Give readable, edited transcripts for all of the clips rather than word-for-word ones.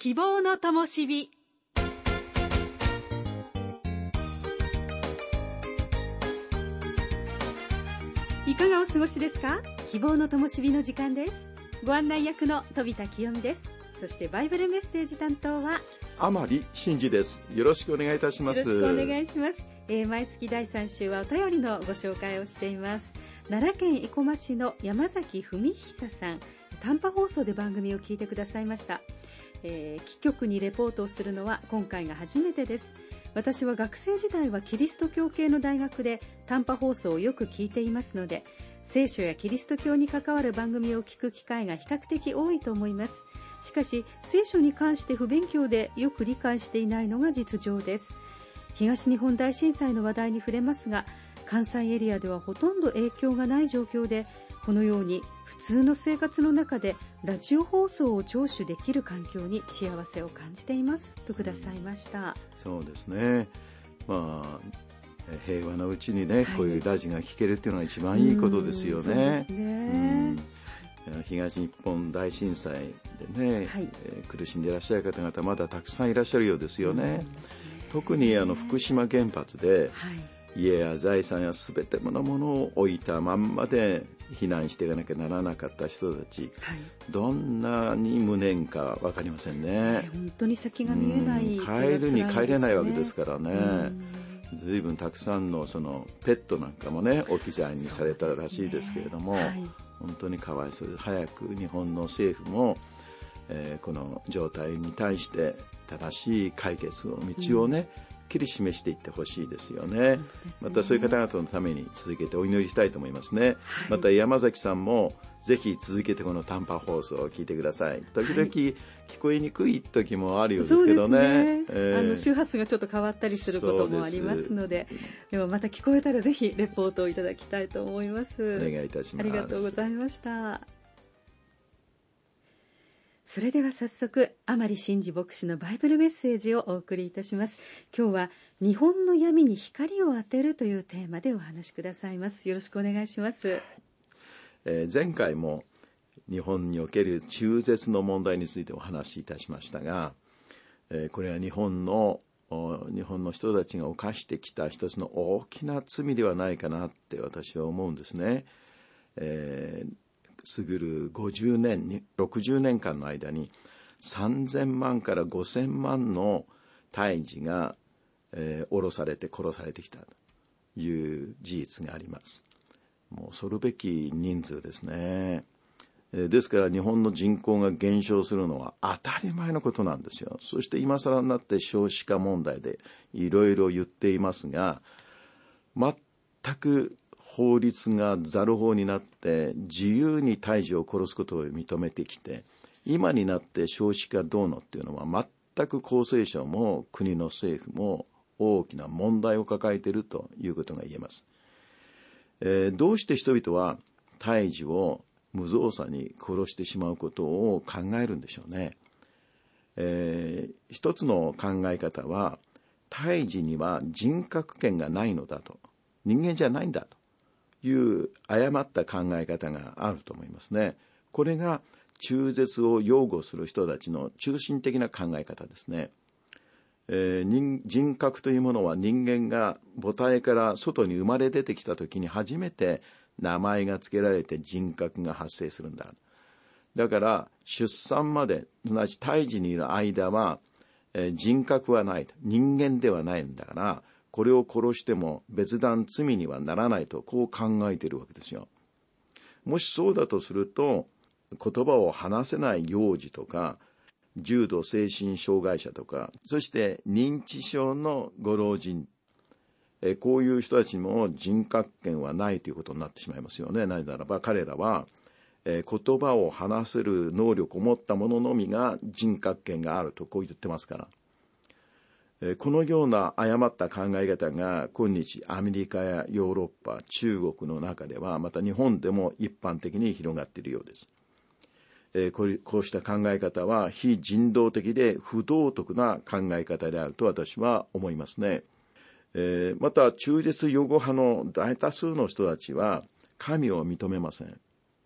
希望の灯火。いかがお過ごしですか？希望の灯火の時間です。ご案内役の飛田清美です。そしてバイブルメッセージ担当は甘利真嗣です。よろしくお願いいたします。 よろしくお願いします。毎月第3週はお便りのご紹介をしています。奈良県生駒市の山崎文久さん、短波放送で番組を聞いてくださいました。貴局にレポートをするのは今回が初めてです。私は学生時代はキリスト教系の大学で短波放送をよく聞いていますので、聖書やキリスト教に関わる番組を聞く機会が比較的多いと思います。しかし聖書に関して不勉強でよく理解していないのが実情です。東日本大震災の話題に触れますが、関西エリアではほとんど影響がない状況で、このように普通の生活の中でラジオ放送を聴取できる環境に幸せを感じていますとくださいました。 そうですね、平和のうちにね、こういうラジオが聞けるっていうのは一番いいことですよね。 そうですね。 東日本大震災でね、苦しんでいらっしゃる方々まだたくさんいらっしゃるようですよね。特に福島原発で、家や財産や全てのものを置いたまんまで避難していかなきゃならなかった人たち、どんなに無念か分かりませんね。 本当に先が見えない、 帰るに帰れないわけですからね。随分たくさんのそのペットなんかもね置き去りにされたらしいですけれども、本当にかわいそうです。早く日本の政府も、この状態に対して正しい解決の道をね、きり示していってほしいですよね。またそういう方々のために続けてお祈りしたいと思いますね。また山崎さんもぜひ続けてこの短波放送を聞いてください。時々聞こえにくい時もあるようですけどね。 周波数がちょっと変わったりすることもありますので、でもまた聞こえたらぜひレポートをいただきたいと思います。 お願いいたします。 ありがとうございました。それでは早速、甘利真嗣牧師のバイブルメッセージをお送りいたします。今日は日本の闇に光を当てるというテーマでお話しくださいます。よろしくお願いします。 前回も日本における中絶の問題についてお話しいたしましたが、これは日本の人たちが犯してきた一つの大きな罪ではないかなって私は思うんですね。過ぎる50年に60年間の間に3000万から5000万の胎児が、降ろされて殺されてきたという事実があります。もう恐るべき人数ですね。ですから日本の人口が減少するのは当たり前のことなんですよ。そして今更になって少子化問題でいろいろ言っていますが、全く法律がザル法になって自由に胎児を殺すことを認めてきて、今になって少子化どうのっていうのは全く厚生省も国の政府も大きな問題を抱えているということが言えます。どうして人々は胎児を無造作に殺してしまうことを考えるんでしょうね。一つの考え方は、胎児には人格権がないのだと、人間じゃないんだという誤った考え方があると思いますね。これが中絶を擁護する人たちの中心的な考え方ですね。人格というものは人間が母体から外に生まれ出てきた時に初めて名前が付けられて人格が発生するんだ。だから出産まで、すなわち胎児にいる間は、人格はない、人間ではないんだから、これを殺しても別段罪にはならないと、こう考えているわけですよ。もしそうだとすると、言葉を話せない幼児とか重度精神障害者とか、そして認知症のご老人、こういう人たちにも人格権はないということになってしまいますよね。なぜならば彼らは、言葉を話せる能力を持った者のみが人格権があるとこう言ってますから。このような誤った考え方が今日アメリカやヨーロッパ、中国の中ではまた日本でも一般的に広がっているようです。こうした考え方は非人道的で不道徳な考え方であると私は思いますね。また中絶擁護派の大多数の人たちは神を認めません。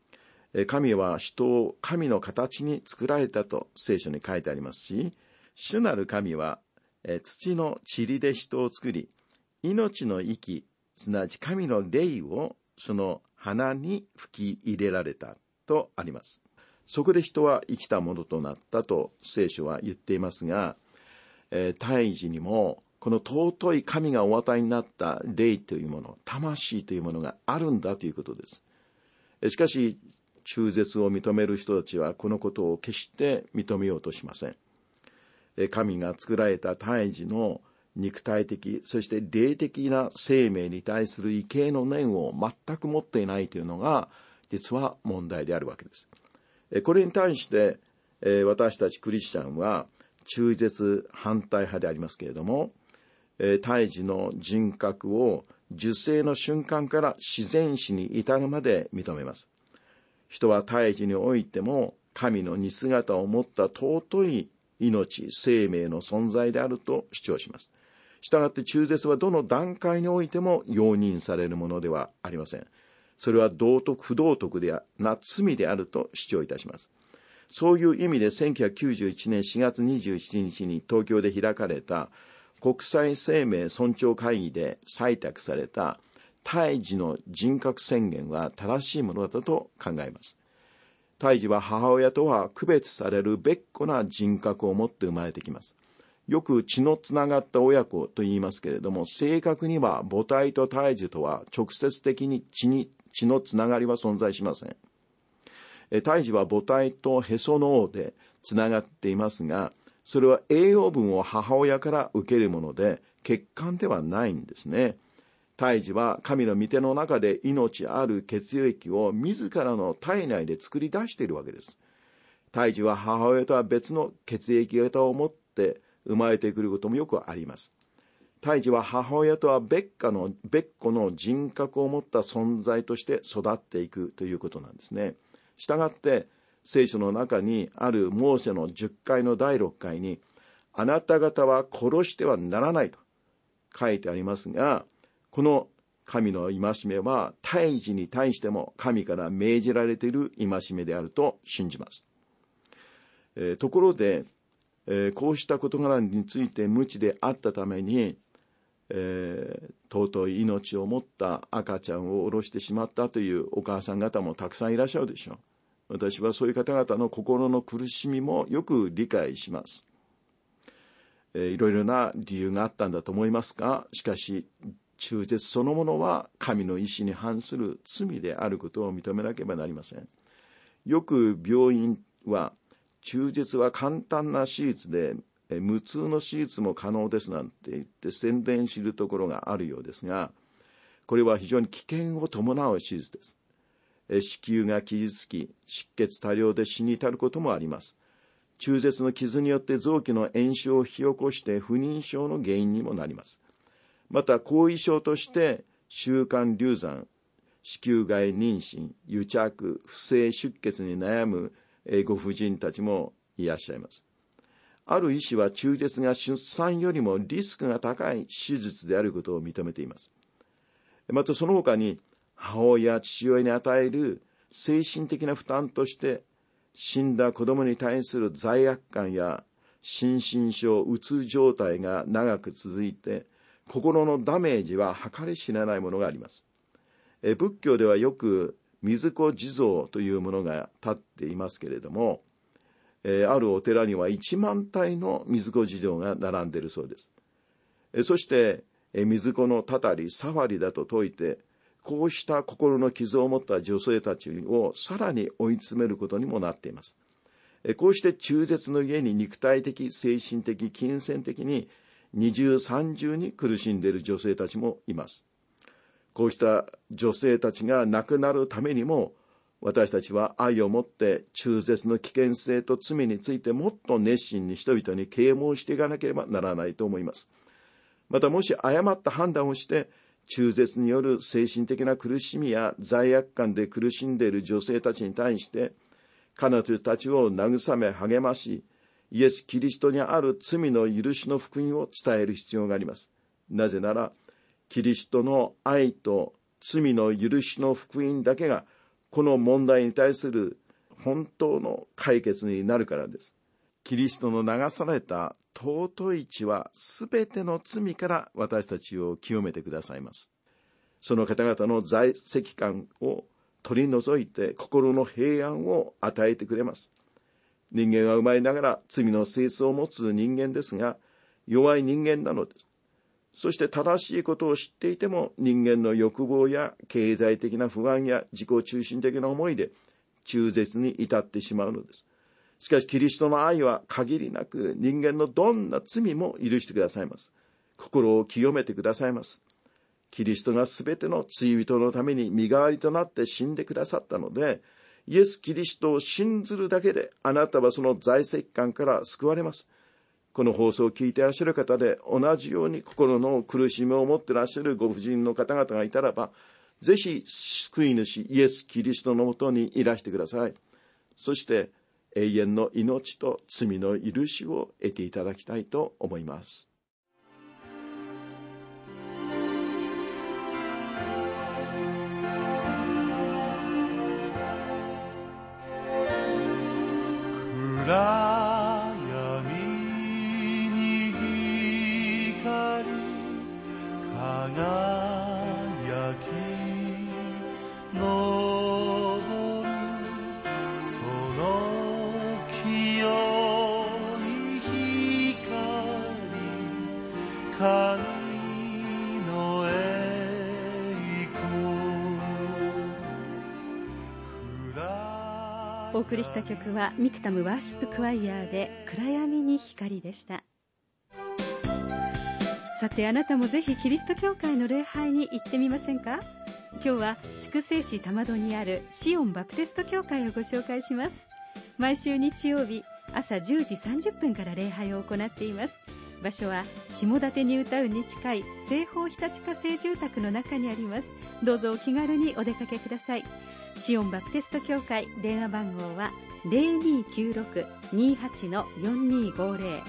神は人を神の形に作られたと聖書に書いてありますし、主なる神は土の塵で人を作り、命の息、すなわち神の霊をその鼻に吹き入れられたとあります。そこで人は生きたものとなったと聖書は言っていますが、胎児にもこの尊い神がお与えになった霊というもの、魂というものがあるんだということです。しかし、中絶を認める人たちはこのことを決して認めようとしません。神が作られた胎児の肉体的、そして霊的な生命に対する畏敬の念を全く持っていないというのが、実は問題であるわけです。これに対して、私たちクリスチャンは中絶反対派でありますけれども、胎児の人格を受精の瞬間から自然死に至るまで認めます。人は胎児においても神の似姿を持った尊い命、生命の存在であると主張します。したがって中絶はどの段階においても容認されるものではありません。それは道徳、不道徳な罪であると主張いたします。そういう意味で1991年4月27日に東京で開かれた国際生命尊重会議で採択された胎児の人格宣言は正しいものだと考えます。胎児は母親とは区別される別個な人格を持って生まれてきます。よく血のつながった親子と言いますけれども、正確には母体と胎児とは直接的に血のつながりは存在しません。胎児は母体とへその緒でつながっていますが、それは栄養分を母親から受けるもので、血管ではないんですね。胎児は神の御手の中で命ある血液を自らの体内で作り出しているわけです。胎児は母親とは別の血液型を持って生まれてくることもよくあります。胎児は母親とは別個の人格を持った存在として育っていくということなんですね。したがって聖書の中にあるモーセの10回の第6回に、あなた方は殺してはならないと書いてありますが、この神の戒めは胎児に対しても神から命じられている戒めであると信じます。ところで、こうした事柄について無知であったために、尊い命を持った赤ちゃんを下ろしてしまったというお母さん方もたくさんいらっしゃるでしょう。私はそういう方々の心の苦しみもよく理解します。いろいろな理由があったんだと思いますが、しかし中絶そのものは神の意志に反する罪であることを認めなければなりません。よく病院は中絶は簡単な手術で無痛の手術も可能ですなんて言って宣伝するところがあるようですが、これは非常に危険を伴う手術です。子宮が傷つき、出血多量で死に至ることもあります。中絶の傷によって臓器の炎症を引き起こして不妊症の原因にもなります。また後遺症として週刊流産、子宮外妊娠、癒着、不正出血に悩むご婦人たちもいらっしゃいます。ある医師は中絶が出産よりもリスクが高い手術であることを認めています。またその他に母親、父親に与える精神的な負担として死んだ子供に対する罪悪感や心身症、うつ状態が長く続いて心のダメージは計り知れないものがあります。仏教ではよく水子地蔵というものが立っていますけれども、あるお寺には1万体の水子地蔵が並んでいるそうです。そして水子のたたり、触りだと説いて、こうした心の傷を持った女性たちをさらに追い詰めることにもなっています。こうして中絶の家に肉体的、精神的、金銭的に二重三重に苦しんでいる女性たちもいます。こうした女性たちが亡くなるためにも、私たちは愛を持って中絶の危険性と罪についてもっと熱心に人々に啓蒙していかなければならないと思います。またもし誤った判断をして中絶による精神的な苦しみや罪悪感で苦しんでいる女性たちに対して彼女たちを慰め励まし、イエス・キリストにある罪の許しの福音を伝える必要があります。なぜならキリストの愛と罪の許しの福音だけがこの問題に対する本当の解決になるからです。キリストの流された尊い血はすべての罪から私たちを清めてくださいます。その方々の在籍感を取り除いて心の平安を与えてくれます。人間は生まれながら罪の性質を持つ人間ですが、弱い人間なのです。そして正しいことを知っていても人間の欲望や経済的な不安や自己中心的な思いで中絶に至ってしまうのです。しかしキリストの愛は限りなく人間のどんな罪も許してくださいます。心を清めてくださいます。キリストがすべての罪人のために身代わりとなって死んでくださったので、イエス・キリストを信ずるだけであなたはその在籍感から救われます。この放送を聞いていらっしゃる方で同じように心の苦しみを持っていらっしゃるご婦人の方々がいたらば、ぜひ救い主イエス・キリストのもとにいらしてください。そして永遠の命と罪の許しを得ていただきたいと思います。 暗闇に光輝き昇るその清い光神の栄光。 お送りした曲はミクタムワーシップクワイヤーで暗闇に光でした。さて、あなたもぜひキリスト教会の礼拝に行ってみませんか？今日は筑西市玉戸にあるシオンバプテスト教会をご紹介します。毎週日曜日朝10時30分から礼拝を行っています。場所は下館ニュータウンに近い西方日立火星住宅の中にあります。どうぞお気軽にお出かけください。シオンバプテスト教会、電話番号は 0296-28-4250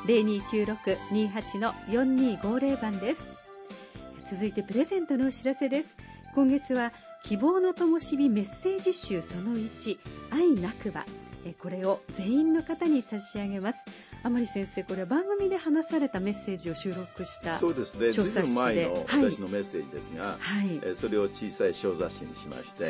0296-28-4250 番です。続いてプレゼントのお知らせです。今月は希望の灯火メッセージ集その1、愛なくば、これを全員の方に差し上げます。甘利先生、これは番組で話されたメッセージを収録したそうですね、ずいぶん前の私のメッセージですが、 はい、 それを小さい小雑誌にしまして、はい、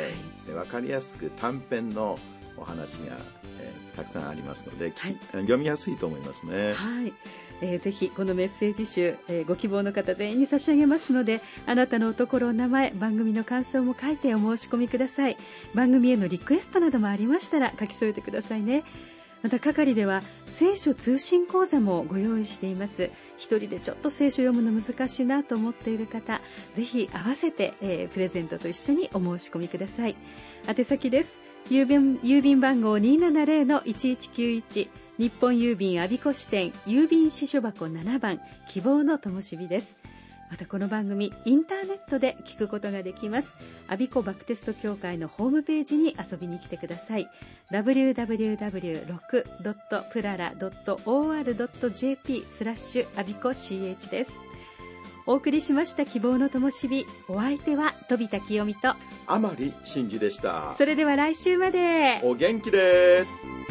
分かりやすく短編のお話が、たくさんありますので、はい、読みやすいと思いますね。 はい、ぜひこのメッセージ集、ご希望の方全員に差し上げますので、あなたのおところ、お名前、番組の感想も書いてお申し込みください。番組へのリクエストなどもありましたら書き添えてくださいね。また係では聖書通信講座もご用意しています。一人でちょっと聖書読むの難しいなと思っている方、ぜひ合わせて、プレゼントと一緒にお申し込みください。宛先です。郵便番号 270-1191 日本郵便我孫子支店郵便支所箱7番希望の灯火です。またこの番組インターネットで聞くことができます。我孫子バプテスト教会のホームページに遊びに来てください。www.6.plala.or.jp/ 我孫子 CH です。お送りしました希望の灯火、お相手は飛田清美と甘利真司でした。 それでは来週までお元気で。